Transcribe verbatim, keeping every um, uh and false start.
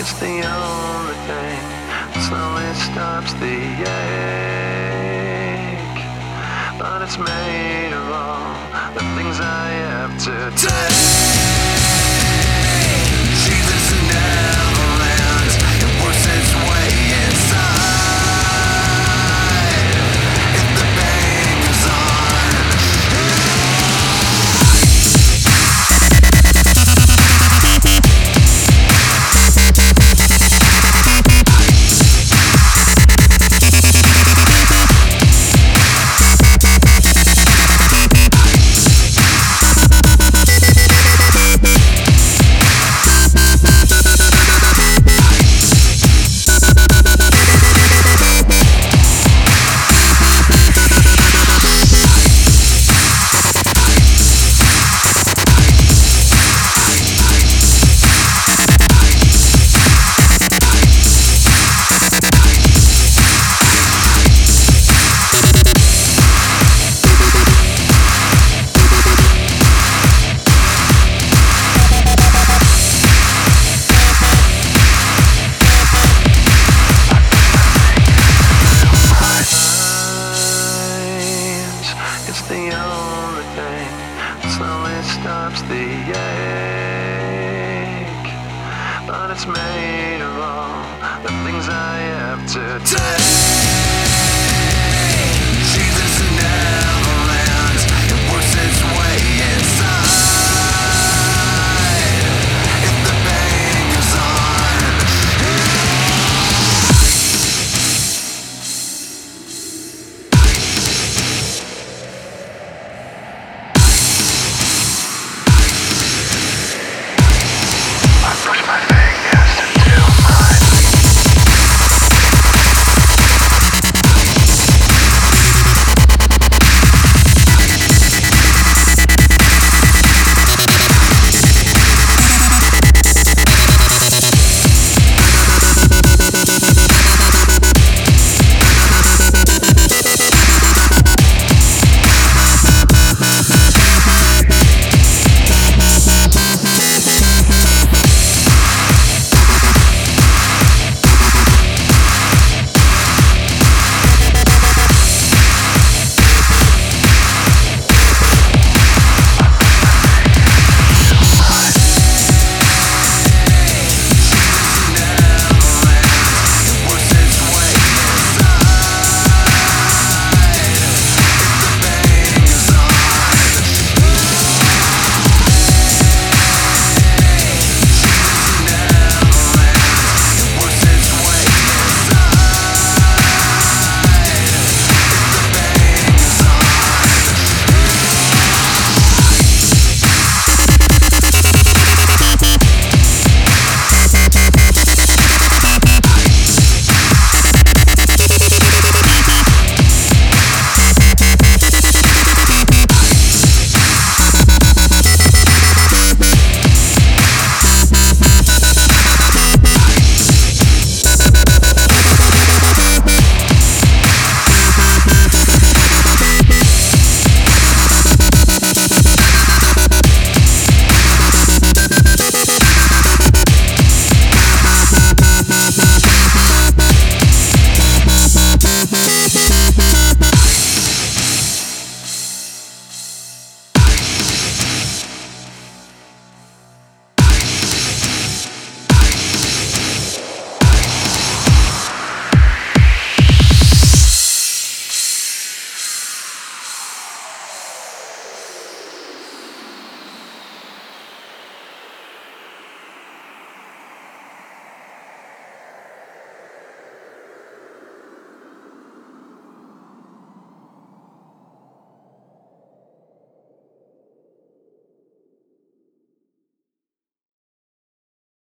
It's the only thing that slowly stops the ache. But it's made of all the things I have to take. Jesus never lands, it works its way inside. If the pain goes on, it's the only thing that slowly stops the ache. But it's made of all the things I have to take. Jesus never